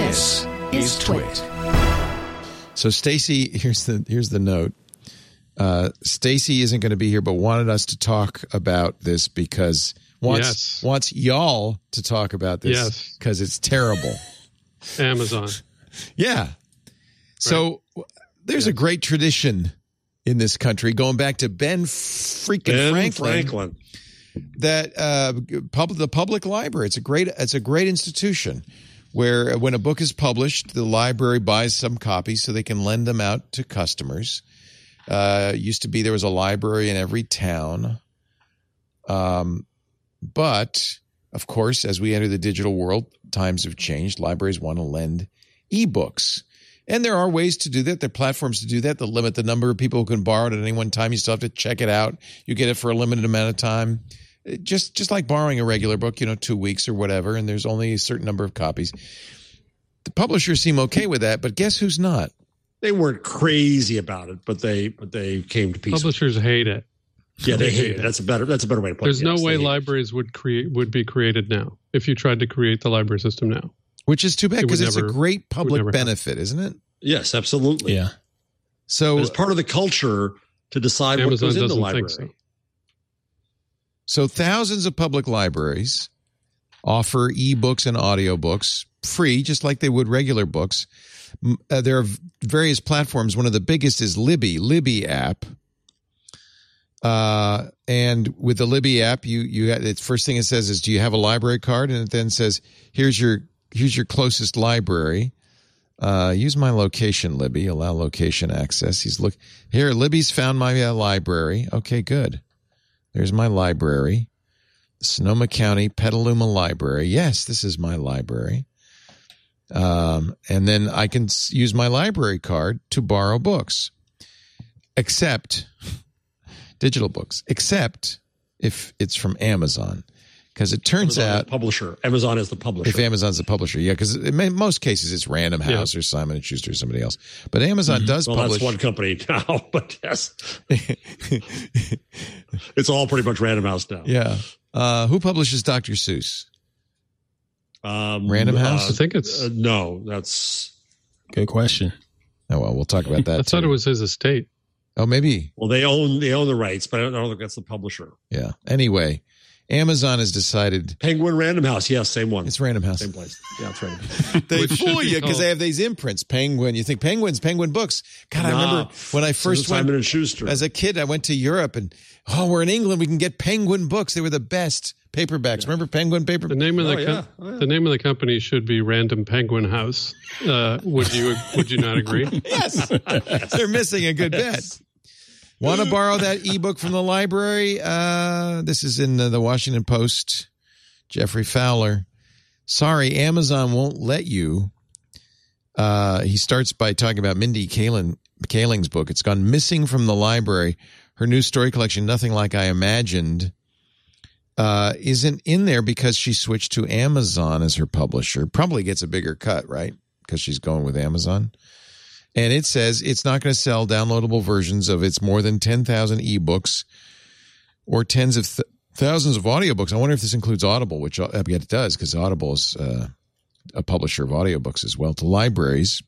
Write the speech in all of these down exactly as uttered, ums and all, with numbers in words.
This is Twit. So Stacy, here's the here's the note. Uh, Stacy isn't going to be here, but wanted us to talk about this because wants yes. wants y'all to talk about this because yes. it's terrible. Amazon. Yeah. So right. there's yes. a great tradition in this country going back to Ben freaking Ben Franklin. Franklin. That uh, pub, the public library. It's a great. It's a great institution where when a book is published, the library buys some copies so they can lend them out to customers. Uh, used to be there was a library in every town. Um, but of course, as we enter the digital world, times have changed. Libraries want to lend ebooks. And there are ways to do that. There are platforms to do that that limit the number of people who can borrow it at any one time. You still have to check it out. You get it for a limited amount of time. Just just like borrowing a regular book, you know, two weeks or whatever, and there's only a certain number of copies. The publishers seem okay with that, but guess who's not? They weren't crazy about it, but they but they came to peace. Publishers hate it. Yeah, they, they hate it. it. That's a better that's a better way to put There's it. There's yes, no way libraries would create would be created now if you tried to create the library system now. Which is too bad because it it's never, a great public benefit, happen. Isn't it? Yes, absolutely. Yeah. So it's part of the culture to decide Amazon what goes in the library. Think so. So thousands of public libraries offer ebooks and audiobooks free, just like they would regular books. Uh, there are various platforms. One of the biggest is Libby, Libby app. Uh, and with the Libby app, you you the first thing it says is, "Do you have a library card?" And it then says, "Here's your here's your closest library. Uh, use my location, Libby. Allow location access." He's look here. Libby's found my uh, library. Okay, good. There's my library, Sonoma County Petaluma Library. Yes, this is my library. Um, and then I can use my library card to borrow books, except digital books, except if it's from Amazon. Because it turns Amazon out is the publisher. Amazon is the publisher. If Amazon's the publisher, yeah. Because in most cases it's Random House yeah. or Simon and Schuster or somebody else. But Amazon mm-hmm. does well, publish. That's one company now, but yes, it's all pretty much Random House now. Yeah. Uh, who publishes Doctor Seuss? Um, Random House. Uh, I think it's uh, no. That's good question. Oh well, we'll talk about that. I too. thought it was his estate. Oh, maybe. Well, they own they own the rights, but I don't, I don't think that's the publisher. Yeah. Anyway. Amazon has decided. Penguin Random House. Yes, same one. It's Random House. Same place. Yeah, it's Random. They fool you because they have these imprints. Penguin. You think Penguin's Penguin Books. God, nah, I remember when I first so went. Simon and Schuster. As a kid, I went to Europe and, oh, we're in England. We can get Penguin Books. They were the best paperbacks. Yeah. Remember Penguin paperbacks? The name of the, oh, com- yeah. Oh, yeah. the name of the company should be Random Penguin House. Uh, would you Would you not agree? Yes. They're missing a good bet. Want to borrow that ebook from the library? Uh, this is in uh, the Washington Post. Jeffrey Fowler. Sorry, Amazon won't let you. Uh, he starts by talking about Mindy Kaling, Kaling's book. It's gone missing from the library. Her new story collection, Nothing Like I Imagined, uh, isn't in there because she switched to Amazon as her publisher. Probably gets a bigger cut, right? Because she's going with Amazon. And it says it's not going to sell downloadable versions of its more than ten thousand ebooks or tens of th- thousands of audiobooks. I wonder if this includes Audible, which I bet it does because Audible is uh, a publisher of audiobooks as well. To libraries,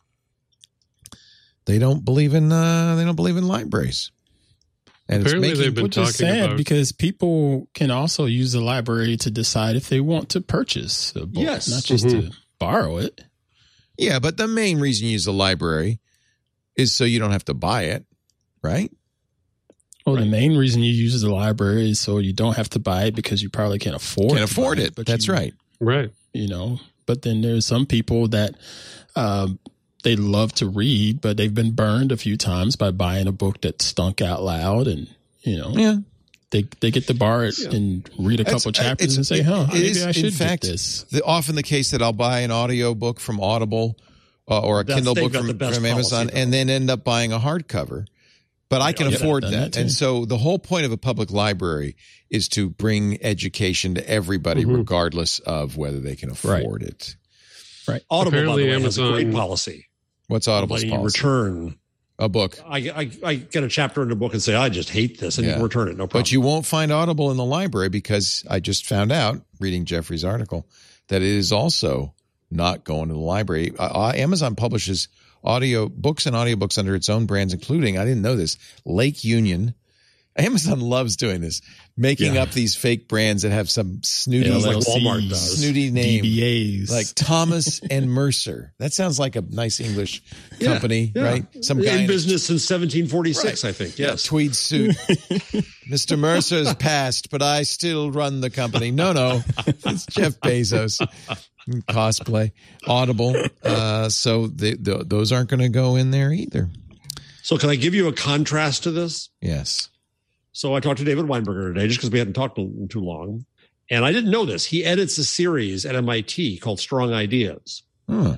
they don't believe in uh, they don't believe in libraries. And apparently, it's making, they've been which talking is sad about because people can also use the library to decide if they want to purchase a book, yes. not just mm-hmm. to borrow it. Yeah, but the main reason you use the library is so you don't have to buy it, right? Well, right. the main reason you use the library is so you don't have to buy it because you probably can't afford can't afford it. it That's you, right. Right. You know, but then there's some people that um, they love to read, but they've been burned a few times by buying a book that stunk out loud, and you know, yeah, they they get to borrow it yeah. and read a couple it's, chapters and say, "Huh, maybe is, I should in fact, get this." The, often the case that I'll buy an audio book from Audible uh, or a That's, Kindle book from, from Amazon, policy, and then end up buying a hardcover. But I can yeah, afford that. that and so the whole point of a public library is to bring education to everybody, mm-hmm. regardless of whether they can afford right. it. Right. Audible, Apparently, by the way, Amazon has a great policy. What's Audible's you policy? Return a book. I, I, I get a chapter in a book and say, I just hate this, and yeah. you can return it, no problem. But you won't find Audible in the library because I just found out, reading Jeffrey's article, that it is also not going to the library. Uh, Amazon publishes audio books and audiobooks under its own brands, including, I didn't know this, Lake Union. Amazon loves doing this, making Yeah. up these fake brands that have some snooty, L like L Cs, Walmart does. snooty name, D B As. like Thomas and Mercer. That sounds like a nice English Yeah, company, yeah. right? Some in guy in a business since seventeen forty-six, I think. Yes. tweed suit. Mister Mercer's passed, but I still run the company. No, no, it's Jeff Bezos. Cosplay, Audible. Uh, so they, the, those aren't going to go in there either. So can I give you a contrast to this? Yes. So I talked to David Weinberger today just because we hadn't talked in too long. And I didn't know this. He edits a series at M I T called Strong Ideas. Huh.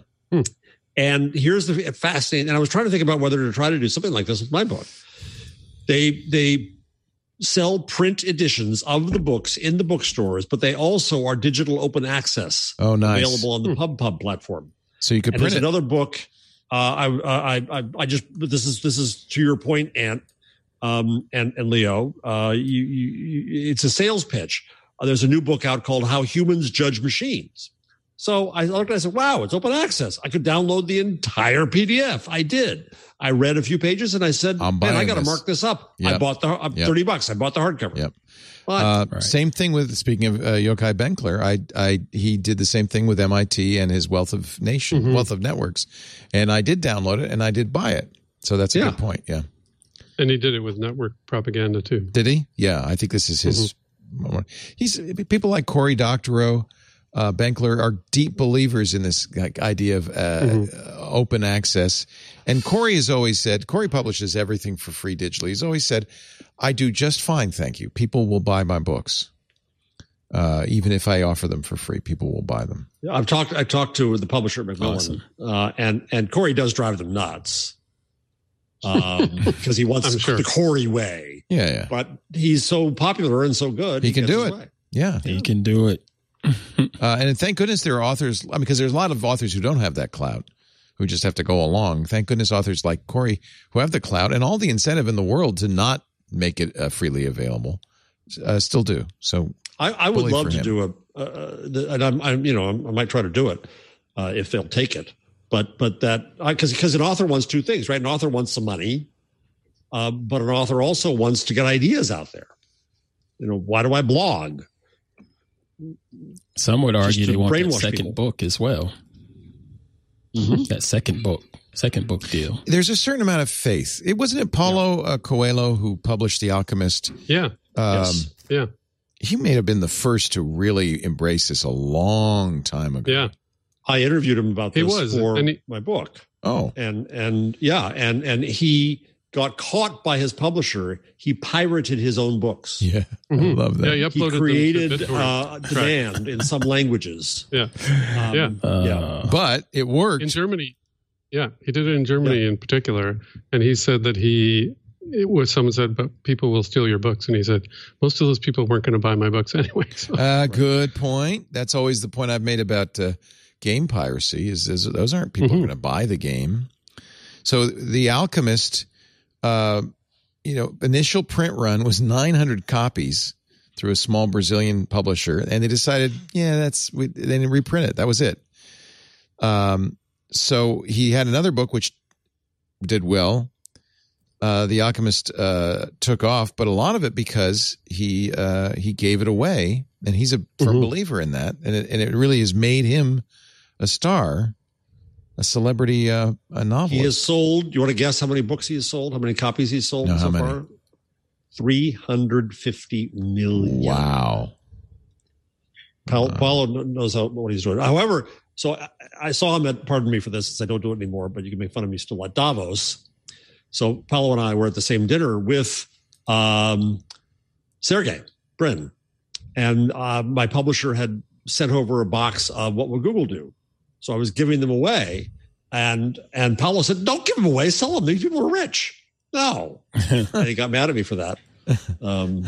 And here's the fascinating, and I was trying to think about whether to try to do something like this with my book. They they sell print editions of the books in the bookstores, but they also are digital open access, Oh, nice. available on the PubPub platform. So you could And print there's it. another book. Uh, I, I I I just this is this is to your point, Ant, um, and and Leo. Uh, you, you, you it's a sales pitch. Uh, there's a new book out called How Humans Judge Machines. So I looked and I said, wow, it's open access. I could download the entire P D F. I did. I read a few pages and I said, I'm man, I buying got to this. mark this up. I Yep. bought the uh, Yep. thirty bucks. I bought the hardcover. Yep. But Uh, Right. Same thing with, speaking of uh, Yochai Benkler, I, I, he did the same thing with M I T and his Wealth of Nation, Mhm. Wealth of Networks. And I did download it and I did buy it. So that's a Yeah. good point. Yeah. And he did it with network propaganda too. Did he? Yeah. I think this is his. He's people like Cory Doctorow, uh, Benkler are deep believers in this like, idea of uh, Mhm. open access. And Cory has always said, Cory publishes everything for free digitally. He's always said, I do just fine, thank you. People will buy my books. Uh, even if I offer them for free, people will buy them. I've talked. I talked to the publisher at Macmillan, Awesome. uh, and and Corey does drive them nuts because he wants I'm sure. the Corey way. Yeah, yeah. But he's so popular and so good, He can gets do his it. way. Yeah. He can do it. Uh, and thank goodness there are authors, I mean, because there's a lot of authors who don't have that clout, who just have to go along. Thank goodness authors like Cory who have the clout and all the incentive in the world to not make it uh, freely available, uh, still do. So I, I would Bully love for to him. do a, uh, the, and I'm, I'm, you know, I might try to do it uh, if they'll take it. But, but that, because because an author wants two things, right? An author wants some money, uh, but an author also wants to get ideas out there. You know, why do I blog? Some would argue to they want that brainwash second people. book as well. Mm-hmm. That second book, second book deal. there's a certain amount of faith. It wasn't it Paulo uh, Coelho who published The Alchemist. Yeah. Um, Yes. Yeah. He may have been the first to really embrace this a long time ago. Yeah. I interviewed him about He this was, for and he- my book. Oh, And and yeah, and and he got caught by his publisher. He pirated his own books. yeah. I Mhm. love that. Yeah, he He uploaded them to created BitTorrent. uh, Right. demand in some languages. Yeah. Um, Yeah. Uh, yeah. But it worked. In Germany. Yeah. He did it in Germany in particular. And he said that he, it was someone said, but people will steal your books. And he said, most of those people weren't going to buy my books anyway. So. Uh, good point. That's always the point I've made about uh, game piracy is, is those aren't people Mhm. who are going to buy the game. So The Alchemist, uh, you know, initial print run was nine hundred copies through a small Brazilian publisher. And they decided, yeah, that's, we, they didn't reprint it. That was it. Um, so he had another book which did well. Uh, The Alchemist uh, took off, but a lot of it because he uh, he gave it away, and he's a firm Mhm. believer in that, and it, and it really has made him a star, a celebrity, uh, a novelist. He has sold. You want to guess how many books he has sold? How many copies he's sold No, how so many? far? Three hundred fifty million. Wow. Paul, Wow. Paulo kn- knows how, what he's doing. However, so I, I saw him at. Pardon me for this, since I don't do it anymore. But you can make fun of me still at Davos. So Paulo and I were at the same dinner with um, Sergey Brin, and uh, my publisher had sent over a box of What Would Google Do. So I was giving them away, and and Paulo said, "Don't give them away. Sell them. These people are rich." No, and he got mad at me for that. Um,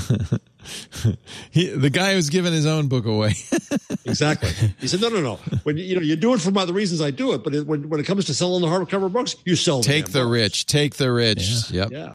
He, the guy who's giving his own book away. exactly. He said, "No, no, no. When you, you know you do it for my, the reasons I do it, but it, when when it comes to selling the hardcover books, you sell. Take damn the books." rich. Take the rich. Yep. Yeah.